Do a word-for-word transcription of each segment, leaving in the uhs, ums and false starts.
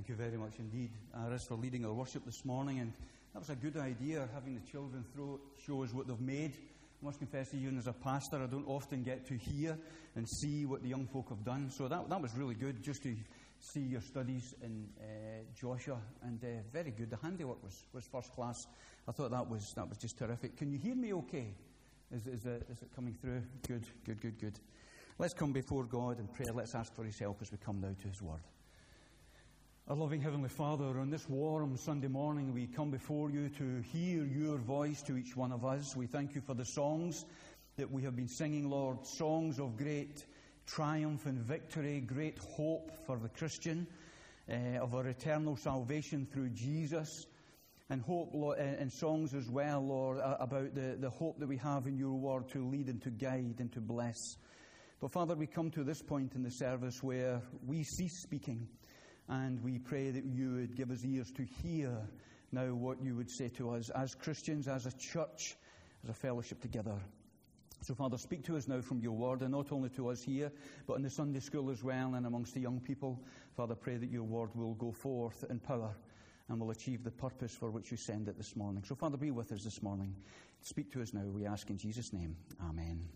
Thank you very much indeed, Aris, for leading our worship this morning. And that was a good idea, having the children throw, show us what they've made. I must confess to you, and as a pastor, I don't often get to hear and see what the young folk have done. So that that was really good, just to see your studies in uh, Joshua, and uh, very good. The handiwork was, was first class. I thought that was that was just terrific. Can you hear me okay? Is, is, it, is it coming through? Good, good, good, good. Let's come before God in prayer. Let's ask for His help as we come now to His Word. Our loving Heavenly Father, on this warm Sunday morning, we come before you to hear your voice to each one of us. We thank you for the songs that we have been singing, Lord, songs of great triumph and victory, great hope for the Christian, uh, of our eternal salvation through Jesus, and hope, Lord, and songs as well, Lord, about the, the hope that we have in your word to lead and to guide and to bless. But Father, we come to this point in the service where we cease speaking, and we pray that you would give us ears to hear now what you would say to us as Christians, as a church, as a fellowship together. So, Father, speak to us now from your word, and not only to us here, but in the Sunday school as well, and amongst the young people. Father, pray that your word will go forth in power and will achieve the purpose for which you send it this morning. So, Father, be with us this morning. Speak to us now, we ask in Jesus' name. Amen.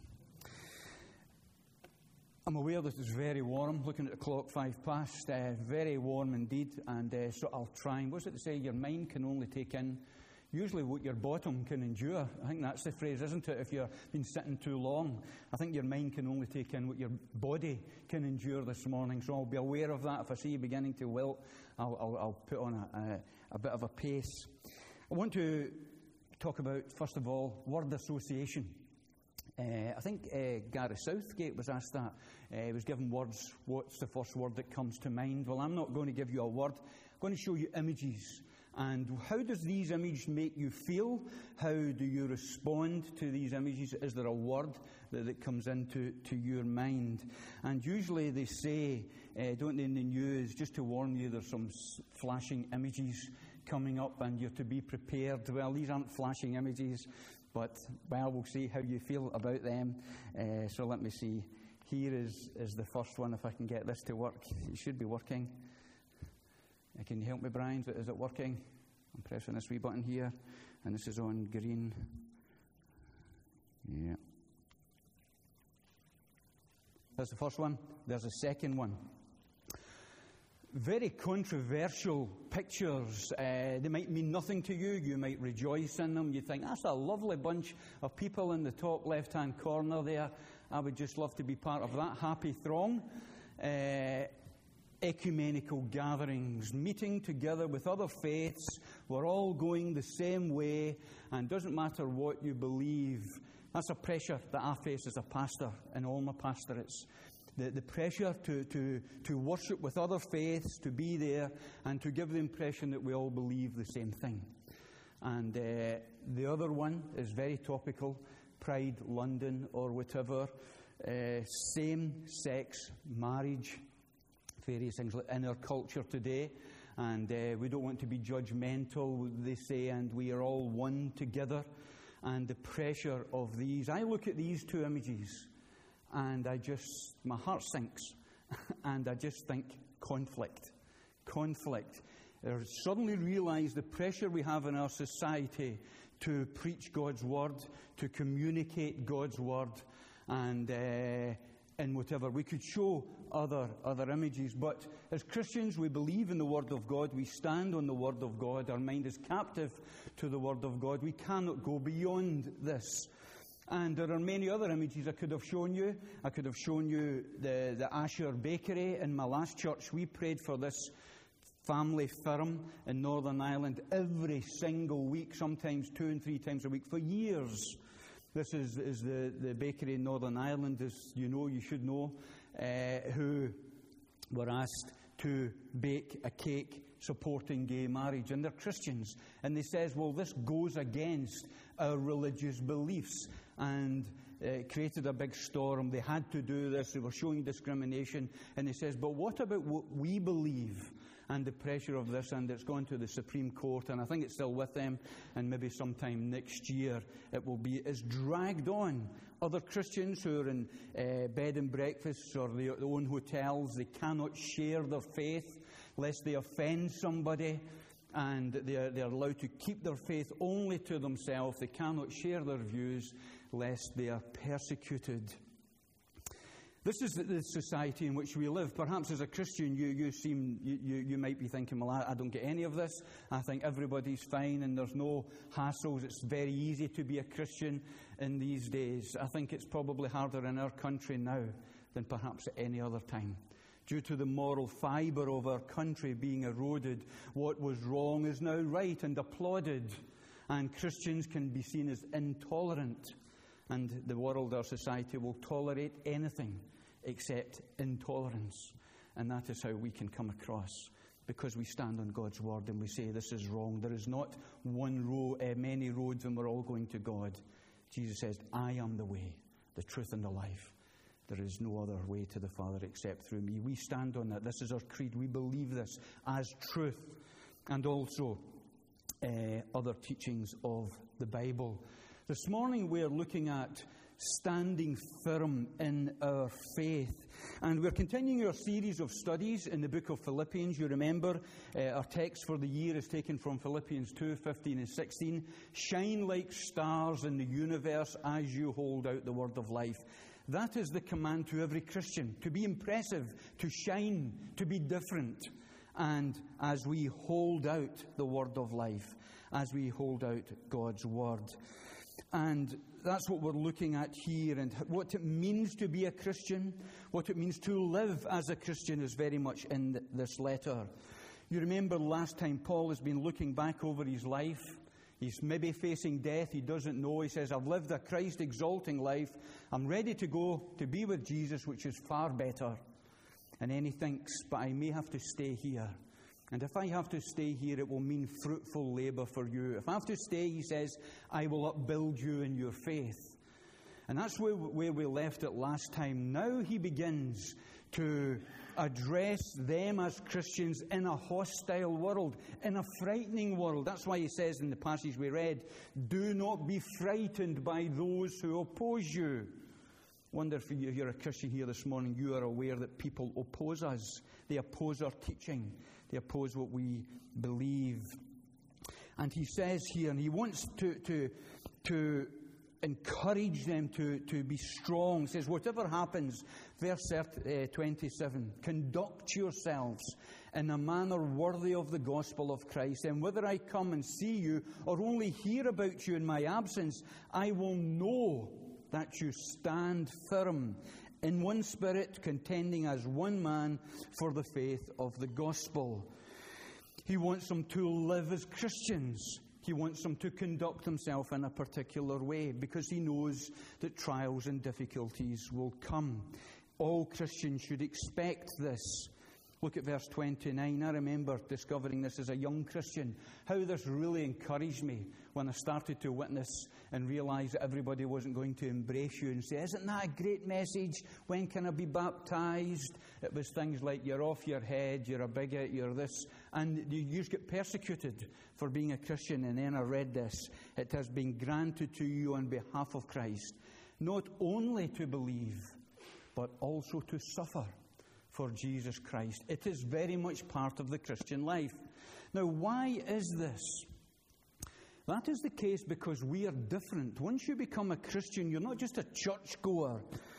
I'm aware that it's very warm, looking at the clock, five past, uh, very warm indeed, and uh, so I'll try. And what's it to say? Your mind can only take in usually what your bottom can endure. I think that's the phrase, isn't it? If you've been sitting too long, I think your mind can only take in what your body can endure this morning. So I'll be aware of that. If I see you beginning to wilt, I'll, I'll, I'll put on a, a, a bit of a pace. I want to talk about, first of all, word association. Uh, I think uh, Gary Southgate was asked that. Uh, he was given words, what's the first word that comes to mind? Well, I'm not going to give you a word. I'm going to show you images. And how does these images make you feel? How do you respond to these images? Is there a word that, that comes into to your mind? And usually they say, uh, don't they, in the news, just to warn you, there's some flashing images coming up and you're to be prepared. Well, these aren't flashing images, but, well, we'll see how you feel about them. Uh, so let me see. Here is, is the first one, if I can get this to work. It should be working. Uh, can you help me, Brian? Is it working? I'm pressing this wee button here, and this is on green. Yeah. That's the first one. There's a second one. Very controversial pictures. Uh, they might mean nothing to you. You might rejoice in them. You think, that's a lovely bunch of people in the top left-hand corner there. I would just love to be part of that happy throng. Uh, ecumenical gatherings, meeting together with other faiths. We're all going the same way, and doesn't matter what you believe. That's a pressure that I face as a pastor in all my pastorates. The, the pressure to, to, to worship with other faiths, to be there, and to give the impression that we all believe the same thing. And uh, the other one is very topical, Pride London or whatever, uh, same-sex marriage, various things in our culture today. And uh, we don't want to be judgmental, they say, and we are all one together. And the pressure of these, I look at these two images, and I just, my heart sinks, and I just think conflict, conflict. I suddenly realise the pressure we have in our society to preach God's word, to communicate God's word, and uh, in whatever. We could show other other images, but as Christians, we believe in the word of God. We stand on the word of God. Our mind is captive to the word of God. We cannot go beyond this. And there are many other images I could have shown you. I could have shown you the, the Asher Bakery. In my last church, we prayed for this family firm in Northern Ireland every single week, sometimes two and three times a week, for years. This is, is the, the bakery in Northern Ireland, as you know, you should know, uh, who were asked to bake a cake supporting gay marriage. And they're Christians. And they says, well, this goes against our religious beliefs. And uh, it created a big storm. They had to do this. They were showing discrimination. And he says, but what about what we believe? And the pressure of this, and it's gone to the Supreme Court, and I think it's still with them, and maybe sometime next year it will be, is dragged on. Other Christians who are in uh, bed and breakfasts or they own hotels, they cannot share their faith lest they offend somebody, and they're, they're allowed to keep their faith only to themselves. They cannot share their views, lest they are persecuted. This is the, the society in which we live. Perhaps as a Christian, you, you seem you, you, you might be thinking, well, I, I don't get any of this. I think everybody's fine and there's no hassles. It's very easy to be a Christian in these days. I think it's probably harder in our country now than perhaps at any other time. Due to the moral fibre of our country being eroded, what was wrong is now right and applauded, and Christians can be seen as intolerant, and the world, our society, will tolerate anything except intolerance. And that is how we can come across, because we stand on God's word and we say this is wrong. There is not one road, uh, many roads, and we're all going to God. Jesus says, I am the way, the truth, and the life. There is no other way to the Father except through me. We stand on that. This is our creed. We believe this as truth, and also uh, other teachings of the Bible. This morning we are looking at standing firm in our faith. And we're continuing our series of studies in the book of Philippians. You remember uh, our text for the year is taken from Philippians two, fifteen and sixteen. Shine like stars in the universe as you hold out the word of life. That is the command to every Christian, to be impressive, to shine, to be different. And as we hold out the word of life, as we hold out God's word. And that's what we're looking at here, and what it means to be a Christian, what it means to live as a Christian is very much in this letter. You remember last time Paul has been looking back over his life. He's maybe facing death, he doesn't know. He says, I've lived a Christ-exalting life. I'm ready to go to be with Jesus, which is far better. And then he thinks, but I may have to stay here. And if I have to stay here, it will mean fruitful labour for you. If I have to stay, he says, I will upbuild you in your faith. And that's where, where we left it last time. Now he begins to address them as Christians in a hostile world, in a frightening world. That's why he says in the passage we read, do not be frightened by those who oppose you. Wonder if you're a Christian here this morning, you are aware that people oppose us. They oppose our teaching. They oppose what we believe. And he says here, and he wants to to, to encourage them to, to be strong. He says, whatever happens, verse twenty-seven, conduct yourselves in a manner worthy of the gospel of Christ. And whether I come and see you or only hear about you in my absence, I will know that you stand firm in one spirit, contending as one man for the faith of the gospel. He wants them to live as Christians. He wants them to conduct themselves in a particular way, because he knows that trials and difficulties will come. All Christians should expect this. Look at verse twenty-nine. I remember discovering this as a young Christian, how this really encouraged me when I started to witness and realise that everybody wasn't going to embrace you and say, isn't that a great message? When can I be baptised? It was things like, you're off your head, you're a bigot, you're this. And you just get persecuted for being a Christian. And then I read this. It has been granted to you on behalf of Christ, not only to believe, but also to suffer for Jesus Christ. It is very much part of the Christian life. Now, why is this? That is the case because we are different. Once you become a Christian, you're not just a churchgoer.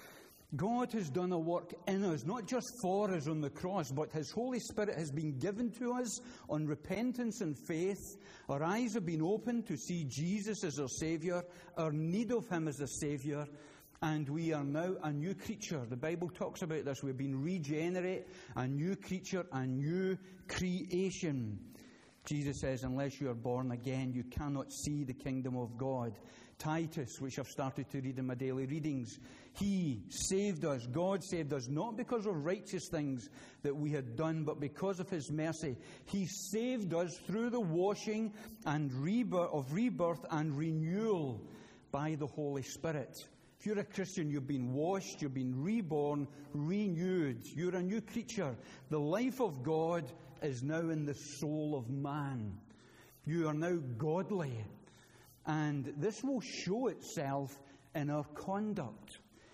God has done a work in us, not just for us on the cross, but His Holy Spirit has been given to us on repentance and faith. Our eyes have been opened to see Jesus as our Saviour, our need of Him as a Saviour, and we are now a new creature. The Bible talks about this. We've been regenerate, a new creature, a new creation. Jesus says, unless you are born again, you cannot see the kingdom of God. Titus, which I've started to read in my daily readings, He saved us, God saved us, not because of righteous things that we had done, but because of His mercy. He saved us through the washing and rebirth, of rebirth and renewal by the Holy Spirit. If you're a Christian, you've been washed, you've been reborn, renewed. You're a new creature. The life of God is now in the soul of man. You are now godly. And this will show itself in our conduct.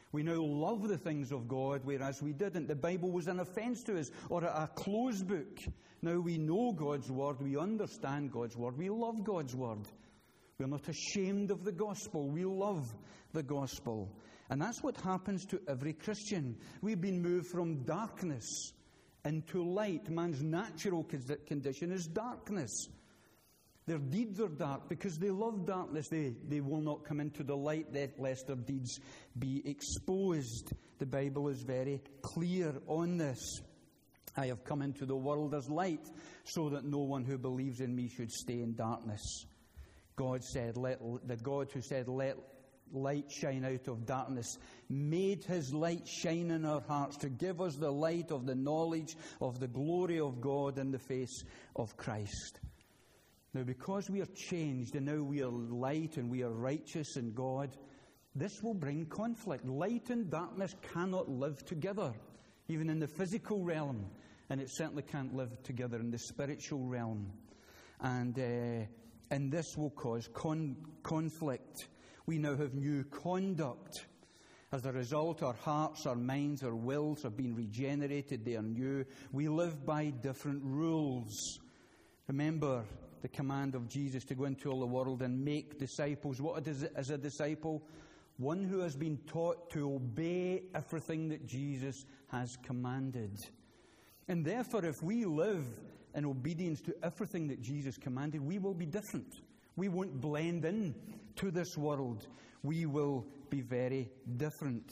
We now love the things of God, whereas we didn't. The Bible was an offence to us, or a closed book. Now we know God's Word, we understand God's Word, we love God's Word. We're not ashamed of the gospel, we love the gospel. And that's what happens to every Christian. We've been moved from darkness into light. Man's natural condition is darkness. Their deeds are dark because they love darkness. They, they will not come into the light lest their deeds be exposed. The Bible is very clear on this. I have come into the world as light, so that no one who believes in me should stay in darkness. God said, let, the God who said, let light shine out of darkness, made his light shine in our hearts to give us the light of the knowledge of the glory of God in the face of Christ. Now, because we are changed and now we are light and we are righteous in God, this will bring conflict. Light and darkness cannot live together, even in the physical realm, and it certainly can't live together in the spiritual realm. And uh, and this will cause con- conflict. We now have new conduct. As a result, our hearts, our minds, our wills have been regenerated. They are new. We live by different rules. Remember the command of Jesus to go into all the world and make disciples. What is it as a disciple? One who has been taught to obey everything that Jesus has commanded. And therefore, if we live in obedience to everything that Jesus commanded, we will be different. We won't blend in to this world. We will be very different.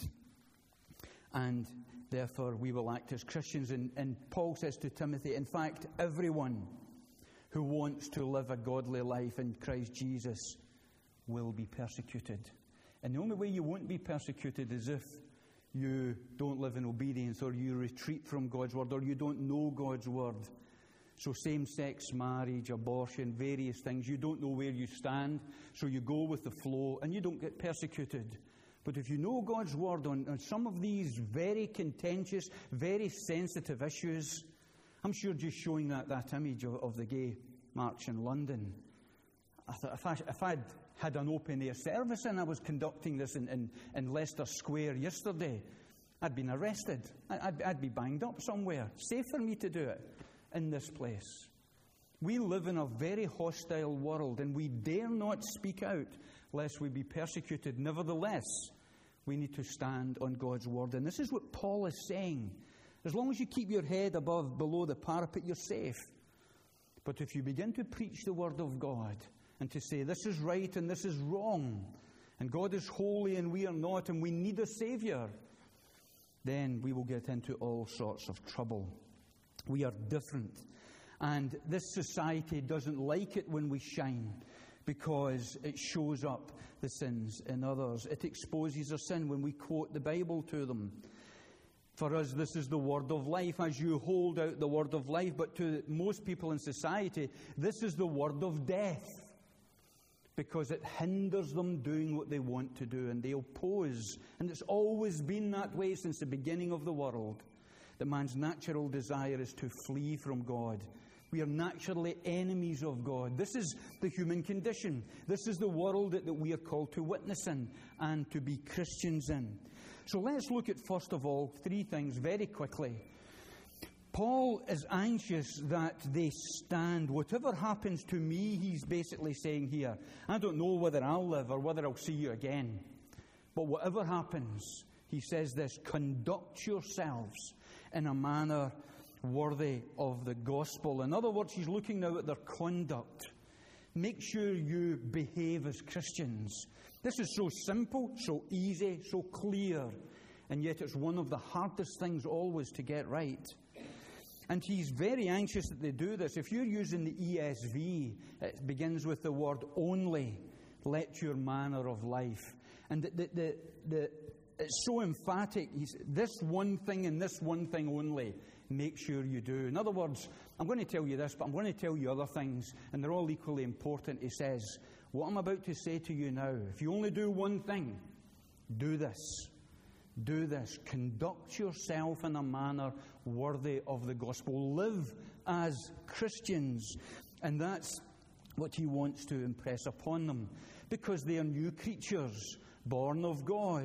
And therefore, we will act as Christians. And, and Paul says to Timothy, in fact, everyone who wants to live a godly life in Christ Jesus will be persecuted. And the only way you won't be persecuted is if you don't live in obedience, or you retreat from God's Word, or you don't know God's Word. So same-sex marriage, abortion, various things, you don't know where you stand, so you go with the flow and you don't get persecuted. But if you know God's Word on, on some of these very contentious, very sensitive issues, I'm sure just showing that, that image of, of the gay march in London, I thought if, I, if I'd had an open-air service and I was conducting this in, in, in Leicester Square yesterday, I'd been arrested. I'd, I'd be banged up somewhere. Safe for me to do it in this place. We live in a very hostile world, and we dare not speak out lest we be persecuted. Nevertheless, we need to stand on God's Word. And this is what Paul is saying. As long as you keep your head above, below the parapet, you're safe. But if you begin to preach the Word of God and to say this is right and this is wrong, and God is holy and we are not, and we need a Saviour, then we will get into all sorts of trouble. We are different. And this society doesn't like it when we shine, because it shows up the sins in others. It exposes our sin when we quote the Bible to them. For us, this is the word of life, as you hold out the word of life. But to most people in society, this is the word of death, because it hinders them doing what they want to do, and they oppose. And it's always been that way since the beginning of the world, that man's natural desire is to flee from God. We are naturally enemies of God. This is the human condition. This is the world that, that we are called to witness in and to be Christians in. So let's look at, first of all, three things very quickly. Paul is anxious that they stand. Whatever happens to me, he's basically saying here, I don't know whether I'll live or whether I'll see you again. But whatever happens, he says this, conduct yourselves in a manner worthy of the gospel. In other words, he's looking now at their conduct. Make sure you behave as Christians. This is so simple, so easy, so clear, and yet it's one of the hardest things always to get right. And he's very anxious that they do this. If you're using the E S V, it begins with the word only. Let your manner of life. And the, the, the, the, it's so emphatic. He's, this one thing and this one thing only. Make sure you do. In other words, I'm going to tell you this, but I'm going to tell you other things, and they're all equally important. He says, what I'm about to say to you now, if you only do one thing, do this. Do this. Conduct yourself in a manner worthy of the gospel. Live as Christians. And that's what he wants to impress upon them. Because they are new creatures, born of God.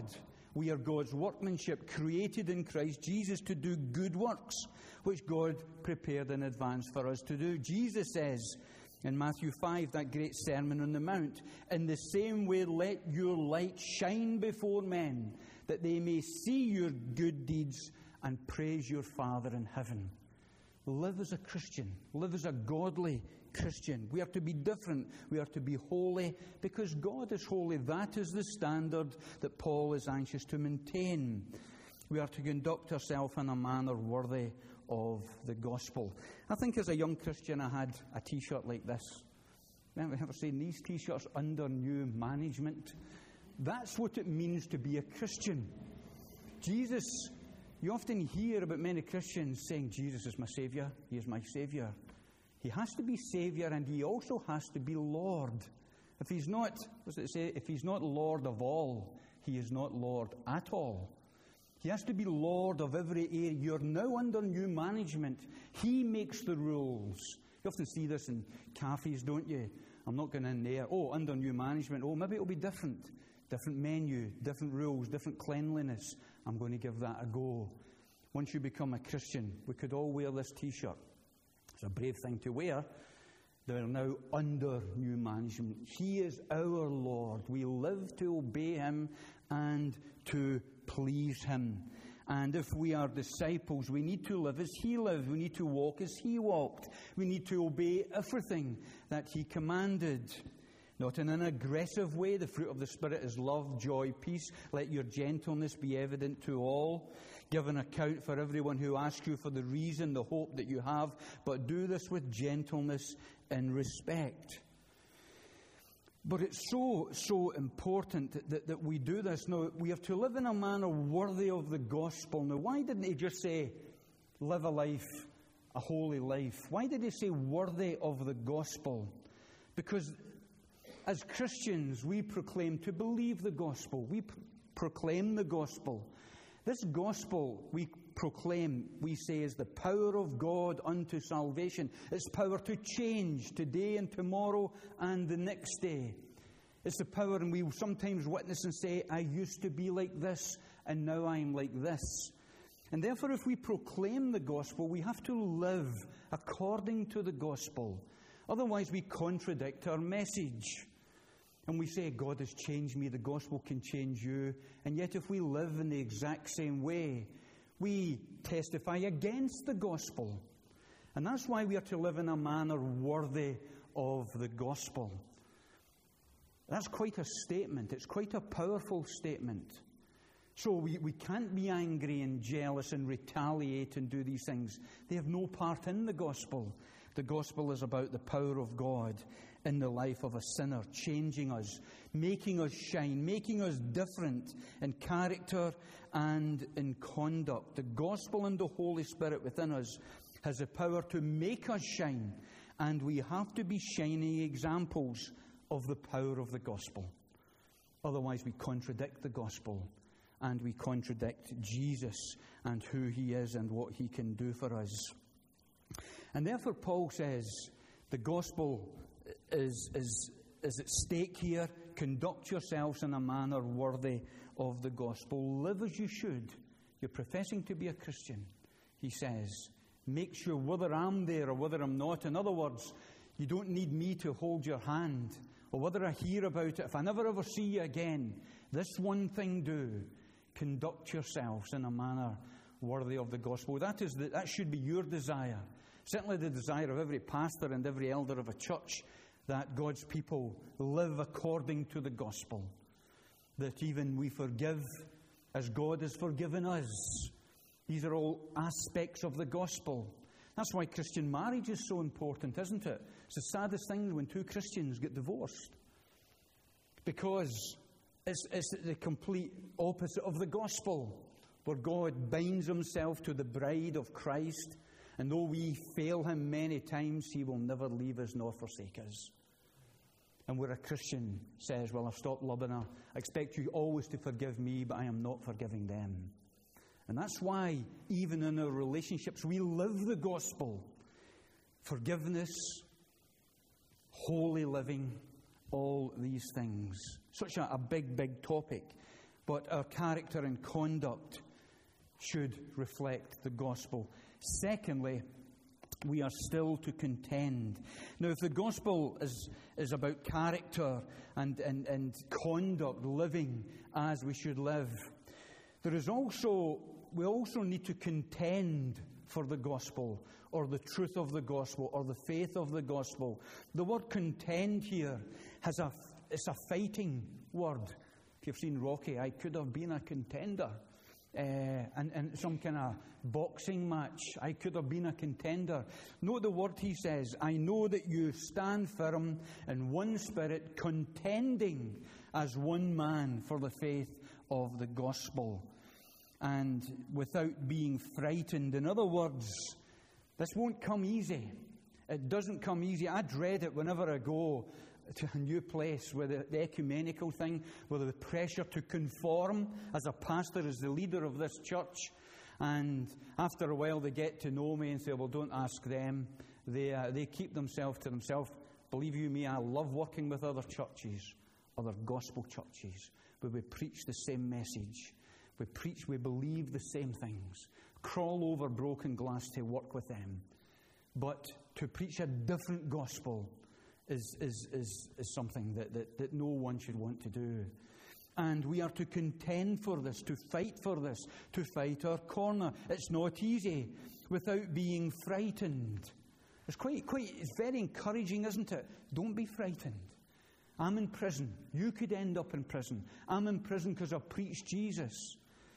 We are God's workmanship, created in Christ Jesus to do good works, which God prepared in advance for us to do. Jesus says in Matthew five, that great Sermon on the Mount, in the same way let your light shine before men, that they may see your good deeds and praise your Father in heaven. Live as a Christian. Live as a godly Christian. We are to be different. We are to be holy because God is holy. That is the standard that Paul is anxious to maintain. We are to conduct ourselves in a manner worthy of the gospel. I think as a young Christian I had a t-shirt like this. Remember ever saying these t-shirts under new management? That's what it means to be a Christian. Jesus, you often hear about many Christians saying, Jesus is my Saviour, He is my Saviour. He has to be Saviour and He also has to be Lord. If He's not, what does it say? If He's not Lord of all, He is not Lord at all. He has to be Lord of every area. You're now under new management. He makes the rules. You often see this in cafes, don't you? I'm not going in there. Oh, under new management. Oh, maybe it'll be different. Different menu, different rules, different cleanliness. I'm going to give that a go. Once you become a Christian, we could all wear this t-shirt. It's a brave thing to wear. They're now under new management. He is our Lord. We live to obey Him and to please Him. And if we are disciples, we need to live as He lived. We need to walk as He walked. We need to obey everything that He commanded. Not in an aggressive way. The fruit of the Spirit is love, joy, peace. Let your gentleness be evident to all. Give an account for everyone who asks you for the reason, the hope that you have. But do this with gentleness and respect. But it's so, so important that, that, that we do this. Now, we have to live in a manner worthy of the gospel. Now, why didn't He just say, live a life, a holy life? Why did He say worthy of the gospel? Because as Christians, we proclaim to believe the gospel. We pr- proclaim the gospel. This gospel we proclaim, we say, is the power of God unto salvation. It's power to change today and tomorrow and the next day. It's the power, and we sometimes witness and say, I used to be like this, and now I'm like this. And therefore, if we proclaim the gospel, we have to live according to the gospel. Otherwise, we contradict our message. And we say, God has changed me, the gospel can change you. And yet if we live in the exact same way, we testify against the gospel. And that's why we are to live in a manner worthy of the gospel. That's quite a statement. It's quite a powerful statement. So we, we can't be angry and jealous and retaliate and do these things. They have no part in the gospel. The gospel is about the power of God in the life of a sinner, changing us, making us shine, making us different in character and in conduct. The gospel and the Holy Spirit within us has the power to make us shine, and we have to be shining examples of the power of the gospel. Otherwise, we contradict the gospel, and we contradict Jesus and who He is and what He can do for us. And therefore, Paul says the gospel is, is, is at stake here. Conduct yourselves in a manner worthy of the gospel. Live as you should. You're professing to be a Christian. He says, make sure whether I'm there or whether I'm not. In other words, you don't need me to hold your hand, or whether I hear about it. If I never ever see you again, this one thing do. Conduct yourselves in a manner worthy of the gospel. That is the, that should be your desire. Certainly the desire of every pastor and every elder of a church, that God's people live according to the gospel. That even we forgive as God has forgiven us. These are all aspects of the gospel. That's why Christian marriage is so important, isn't it? It's the saddest thing when two Christians get divorced. Because it's, it's the complete opposite of the gospel, where God binds Himself to the bride of Christ. And though we fail Him many times, He will never leave us nor forsake us. And where a Christian says, well, I've stopped loving her. I expect you always to forgive me, but I am not forgiving them. And that's why, even in our relationships, we live the gospel. Forgiveness, holy living, all these things. Such a, a big, big topic. but our character and conduct should reflect the gospel. Secondly, we are still to contend. Now, if the gospel is, is about character and, and, and conduct, living as we should live, there is also, we also need to contend for the gospel, or the truth of the gospel, or the faith of the gospel. The word contend here has a, it's a fighting word. If you've seen Rocky, I could have been a contender. Uh, and, and some kind of boxing match, I could have been a contender. Note the word he says, I know that you stand firm in one spirit, contending as one man for the faith of the gospel, and without being frightened. In other words, this won't come easy. It doesn't come easy. I dread it whenever I go to a new place with the, the ecumenical thing, with the pressure to conform as a pastor, as the leader of this church. And after a while they get to know me and say, well, don't ask them. They, uh, they keep themselves to themselves. Believe you me, I love working with other churches, other gospel churches, where we preach the same message. We preach, we believe the same things. Crawl over broken glass to work with them. But to preach a different gospel is, is, is, is something that, that, that no one should want to do. And we are to contend for this, to fight for this, to fight our corner. It's not easy without being frightened. It's quite, quite, it's very encouraging, isn't it? Don't be frightened. I'm in prison. You could end up in prison. I'm in prison because I've preached Jesus.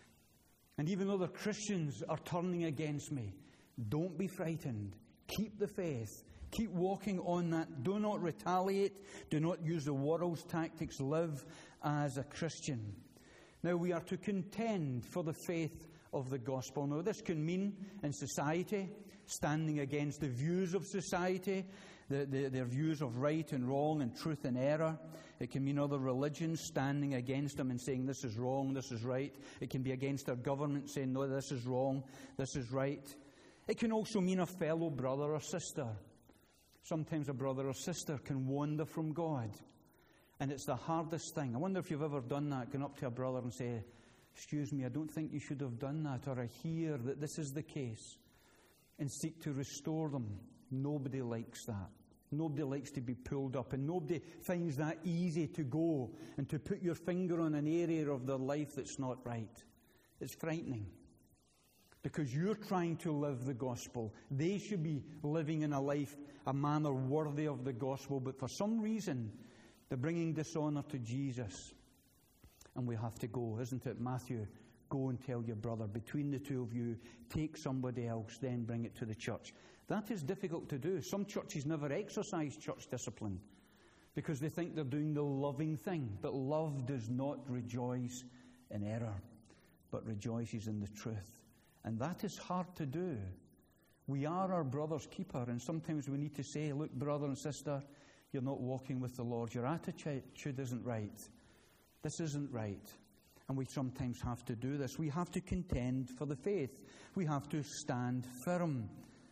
And even other Christians are turning against me. Don't be frightened. Keep the faith. Keep walking on that. Do not retaliate. Do not use the world's tactics. Live as a Christian. Now, we are to contend for the faith of the gospel. Now, this can mean in society, standing against the views of society, the, the, their views of right and wrong and truth and error. It can mean other religions standing against them and saying this is wrong, this is right. It can be against our government saying no, this is wrong, this is right. It can also mean a fellow brother or sister. Sometimes a brother or sister can wander from God. And it's the hardest thing. I wonder if you've ever done that, gone up to a brother and say, excuse me, I don't think you should have done that, or I hear that this is the case, and seek to restore them. Nobody likes that. Nobody likes to be pulled up, and nobody finds that easy to go and to put your finger on an area of their life that's not right. It's frightening. Because you're trying to live the gospel. They should be living in a life, a manner worthy of the gospel, but for some reason, they're bringing dishonour to Jesus. And we have to go, isn't it? Matthew, go and tell your brother. Between the two of you, take somebody else, then bring it to the church. That is difficult to do. Some churches never exercise church discipline because they think they're doing the loving thing. But love does not rejoice in error, but rejoices in the truth. And that is hard to do. We are our brother's keeper, and sometimes we need to say, look, brother and sister, you're not walking with the Lord. Your attitude isn't right. This isn't right. And we sometimes have to do this. We have to contend for the faith. We have to stand firm,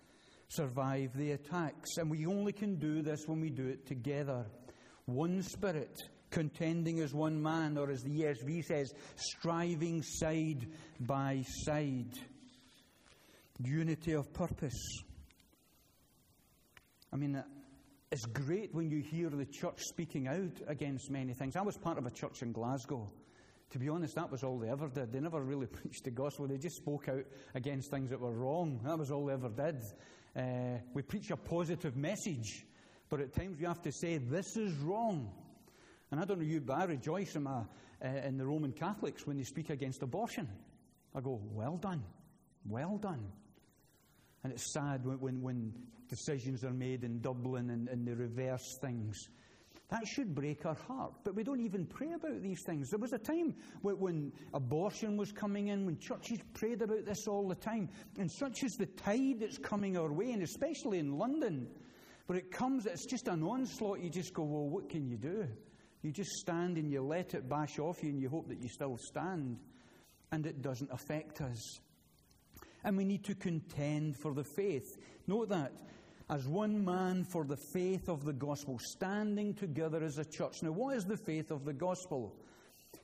survive the attacks. And we only can do this when we do it together. One spirit, contending as one man, or as the E S V says, striving side by side. Unity of purpose. I mean, it's great when you hear the church speaking out against many things. I was part of a church in Glasgow. To be honest, that was all they ever did. They never really preached the gospel. They just spoke out against things that were wrong. That was all they ever did. Uh, we preach a positive message, but at times we have to say, this is wrong. And I don't know you, but I rejoice in, my, uh, in the Roman Catholics when they speak against abortion. I go, well done, well done. And it's sad when, when, when decisions are made in Dublin and, and they reverse things. That should break our heart. But we don't even pray about these things. There was a time when, when abortion was coming in, when churches prayed about this all the time. And such is the tide that's coming our way, and especially in London. But it comes, it's just an onslaught. You just go, well, what can you do? You just stand and you let it bash off you and you hope that you still stand. And it doesn't affect us. And we need to contend for the faith. Note that. As one man for the faith of the gospel, standing together as a church. Now, what is the faith of the gospel?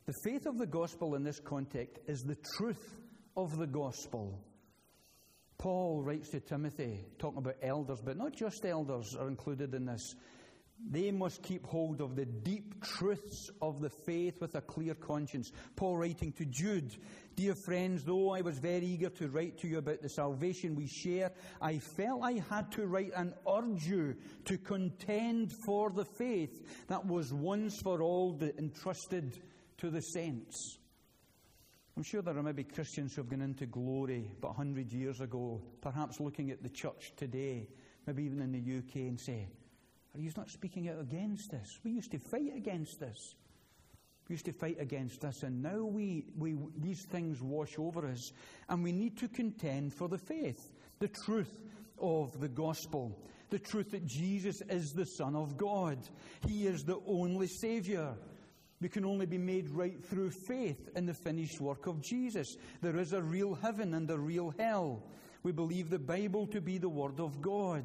The faith of the gospel in this context is the truth of the gospel. Paul writes to Timothy, talking about elders, but not just elders are included in this. They must keep hold of the deep truths of the faith with a clear conscience. Paul writing to Jude, dear friends, though I was very eager to write to you about the salvation we share, I felt I had to write and urge you to contend for the faith that was once for all entrusted to the saints. I'm sure there are maybe Christians who have gone into glory but a hundred years ago, perhaps looking at the church today, maybe even in the U K, and say, are you not speaking out against this? We used to fight against this. We used to fight against this, and now we, we these things wash over us, and we need to contend for the faith, the truth of the gospel, the truth that Jesus is the Son of God. He is the only Saviour. We can only be made right through faith in the finished work of Jesus. There is a real heaven and a real hell. We believe the Bible to be the Word of God.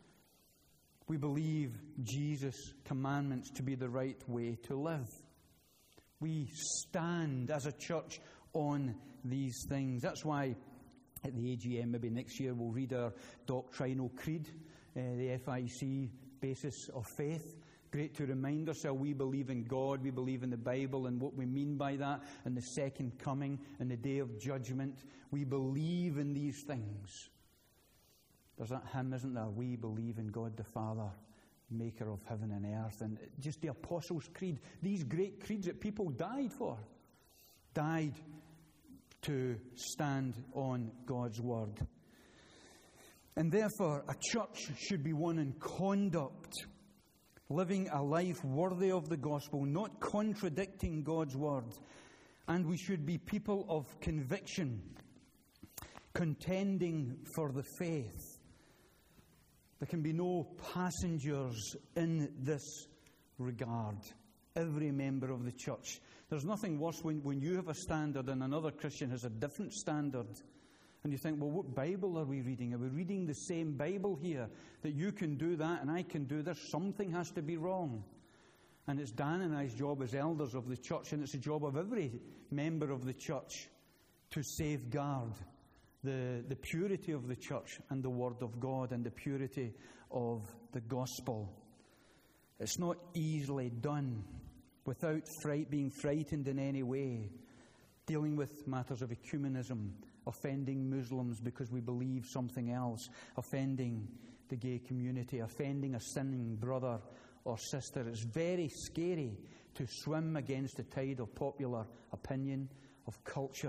We believe Jesus' commandments to be the right way to live. We stand as a church on these things. That's why at the A G M, maybe next year, we'll read our doctrinal creed, uh, the F I C basis of faith. Great to remind ourselves we believe in God, we believe in the Bible and what we mean by that, and the second coming and the day of judgment. We believe in these things. There's that hymn, isn't there? We believe in God the Father, maker of heaven and earth. And just the Apostles' Creed, these great creeds that people died for, died to stand on God's Word. And therefore, a church should be one in conduct, living a life worthy of the gospel, not contradicting God's Word. And we should be people of conviction, contending for the faith. There can be no passengers in this regard. Every member of the church. There's nothing worse when, when you have a standard and another Christian has a different standard. And you think, well, what Bible are we reading? Are we reading the same Bible here? That you can do that and I can do this? Something has to be wrong. And it's Dan and I's job as elders of the church, and it's the job of every member of the church to safeguard The, the purity of the church and the Word of God and the purity of the gospel. It's not easily done without fright, being frightened in any way, dealing with matters of ecumenism, offending Muslims because we believe something else, offending the gay community, offending a sinning brother or sister. It's very scary to swim against the tide of popular opinion, of culture.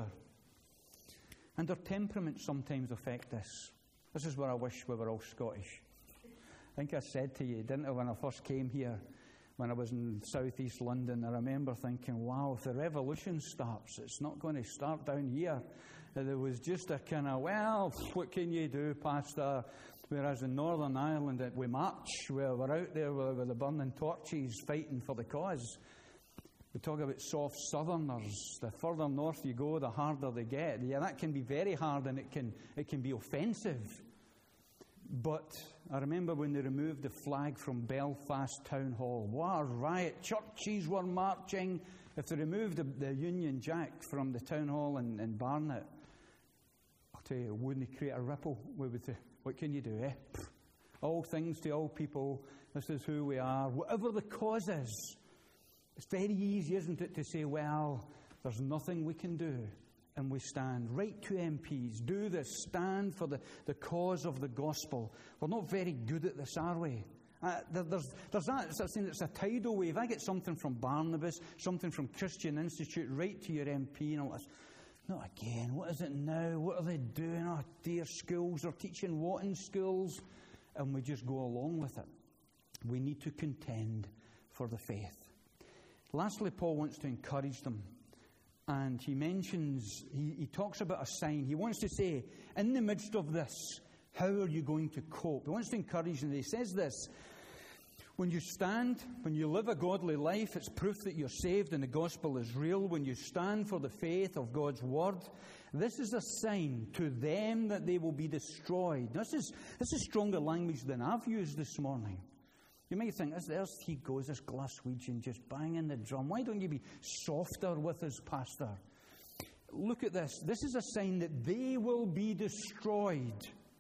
And our temperaments sometimes affect us. This is where I wish we were all Scottish. I think I said to you, didn't I, when I first came here, when I was in southeast London, I remember thinking, wow, if the revolution starts, it's not going to start down here. There was just a kind of, well, what can you do, Pastor? Whereas in Northern Ireland, we march, we're out there with the burning torches fighting for the cause. We talk about soft southerners. The further north you go, the harder they get. Yeah, that can be very hard and it can it can be offensive. But I remember when they removed the flag from Belfast Town Hall. What a riot. Churches were marching. If they removed the, the Union Jack from the Town Hall in, in Barnet, I'll tell you, wouldn't it create a ripple? What, would they, what can you do, eh? Pfft. All things to all people. This is who we are. Whatever the cause is. It's very easy, isn't it, to say, well, there's nothing we can do. And we stand. Write to M Ps. Do this. Stand for the, the cause of the gospel. We're not very good at this, are we? Uh, there, there's, there's that. It's a, it's a tidal wave. I get something from Barnabas, something from Christian Institute. Write to your M P and all this. Not again. What is it now? What are they doing? Oh, dear, schools. They're teaching what in schools? And we just go along with it. We need to contend for the faith. Lastly, Paul wants to encourage them. And he mentions, he, he talks about a sign. He wants to say, in the midst of this, how are you going to cope? He wants to encourage them. He says this, when you stand, when you live a godly life, it's proof that you're saved and the gospel is real. When you stand for the faith of God's word, this is a sign to them that they will be destroyed. This is, this is stronger language than I've used this morning. You might think, there's he goes, this Glaswegian just banging the drum. Why don't you be softer with his pastor? Look at this. This is a sign that they will be destroyed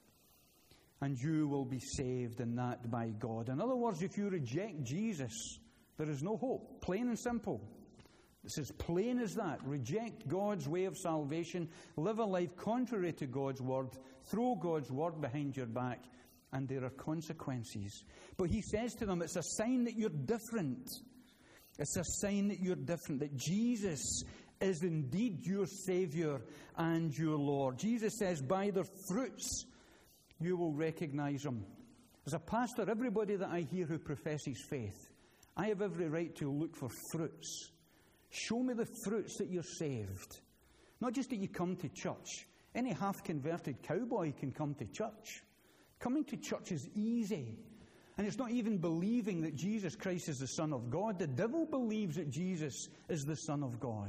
and you will be saved, and that by God. In other words, if you reject Jesus, there is no hope. Plain and simple. It's as plain as that. Reject God's way of salvation. Live a life contrary to God's word. Throw God's word behind your back. And there are consequences. But he says to them, it's a sign that you're different. It's a sign that you're different. That Jesus is indeed your Saviour and your Lord. Jesus says, by their fruits you will recognize them. As a pastor, everybody that I hear who professes faith, I have every right to look for fruits. Show me the fruits that you're saved. Not just that you come to church. Any half-converted cowboy can come to church. Coming to church is easy. And it's not even believing that Jesus Christ is the Son of God. The devil believes that Jesus is the Son of God.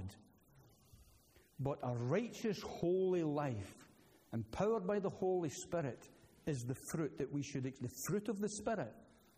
But a righteous, holy life, empowered by the Holy Spirit, is the fruit that we should, the fruit of the Spirit.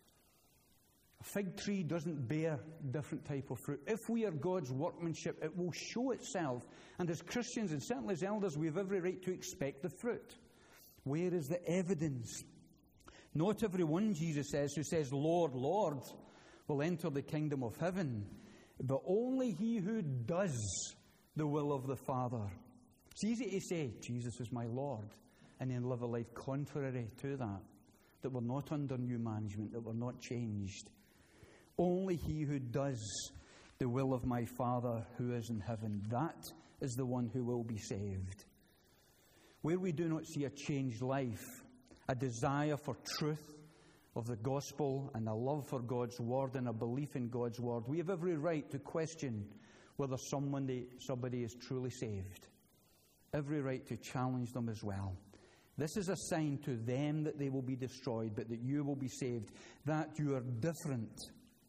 A fig tree doesn't bear different type of fruit. If we are God's workmanship, it will show itself. And as Christians, and certainly as elders, we have every right to expect the fruit. Where is the evidence? Not everyone, Jesus says, who says, Lord, Lord, will enter the kingdom of heaven, but only he who does the will of the Father. It's easy to say, Jesus is my Lord, and then live a life contrary to that, that we're not under new management, that we're not changed. Only he who does the will of my Father who is in heaven, that is the one who will be saved. Where we do not see a changed life, a desire for truth of the gospel and a love for God's word and a belief in God's word, we have every right to question whether somebody, somebody is truly saved. Every right to challenge them as well. This is a sign to them that they will be destroyed, but that you will be saved, that you are different.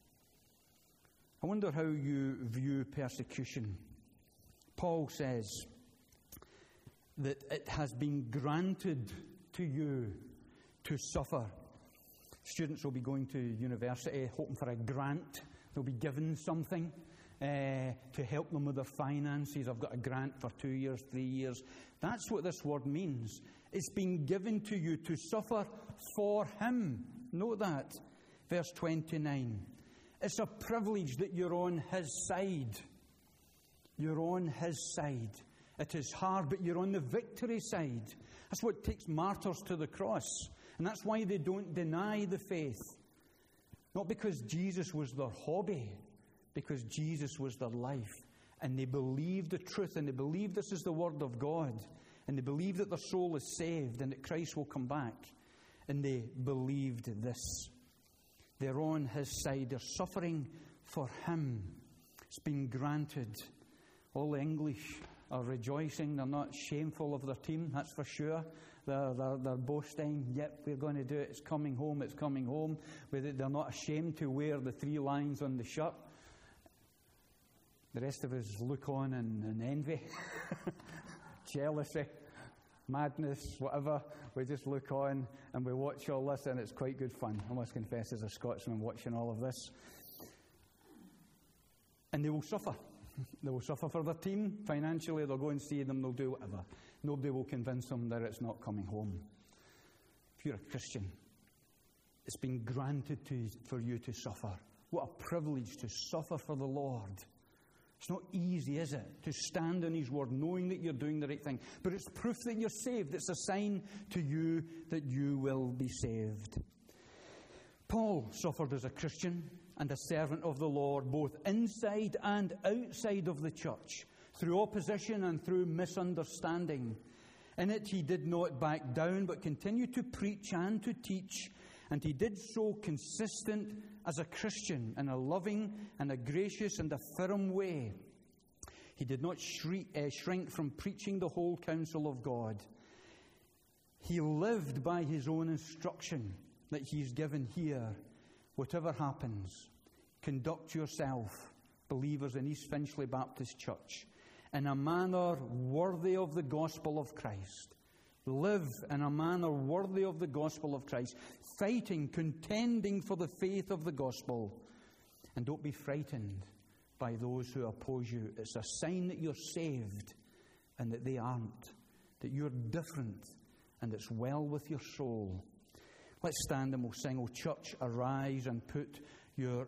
I wonder how you view persecution. Paul says that it has been granted to you to suffer. Students will be going to university hoping for a grant. They'll be given something uh, to help them with their finances. I've got a grant for two years, three years. That's what this word means. It's been given to you to suffer for him. Note that. Verse twenty-nine. It's a privilege that you're on his side. You're on his side. It is hard, but you're on the victory side. That's what takes martyrs to the cross. And that's why they don't deny the faith. Not because Jesus was their hobby, because Jesus was their life. And they believe the truth, and they believe this is the word of God. And they believe that their soul is saved and that Christ will come back. And they believed this. They're on his side. They're suffering for him. It's been granted. All the English are rejoicing. They're not shameful of their team, that's for sure. They're, they're, they're boasting, yep, we're going to do it. It's coming home, it's coming home. They're not ashamed to wear the three lines on the shirt. The rest of us look on in, in envy, jealousy, madness, whatever. We just look on and we watch all this, and it's quite good fun. I must confess, as a Scotsman, watching all of this. And they will suffer. They will suffer for their team. Financially, they'll go and see them, they'll do whatever. Nobody will convince them that it's not coming home. If you're a Christian, it's been granted to, for you to suffer. What a privilege to suffer for the Lord. It's not easy, is it, to stand on his word knowing that you're doing the right thing. But it's proof that you're saved. It's a sign to you that you will be saved. Paul suffered as a Christian and a servant of the Lord, both inside and outside of the church, through opposition and through misunderstanding. In it he did not back down, but continued to preach and to teach, and he did so consistent as a Christian in a loving and a gracious and a firm way. He did not shriek, uh, shrink from preaching the whole counsel of God. He lived by his own instruction that he's given here. Whatever happens, conduct yourself, believers in East Finchley Baptist Church, in a manner worthy of the gospel of Christ, Live in a manner worthy of the gospel of Christ, fighting, contending for the faith of the gospel. And don't be frightened by those who oppose you. It's a sign that you're saved and that they aren't, that you're different and it's well with your soul. Let's stand and we'll sing, "O church, arise and put your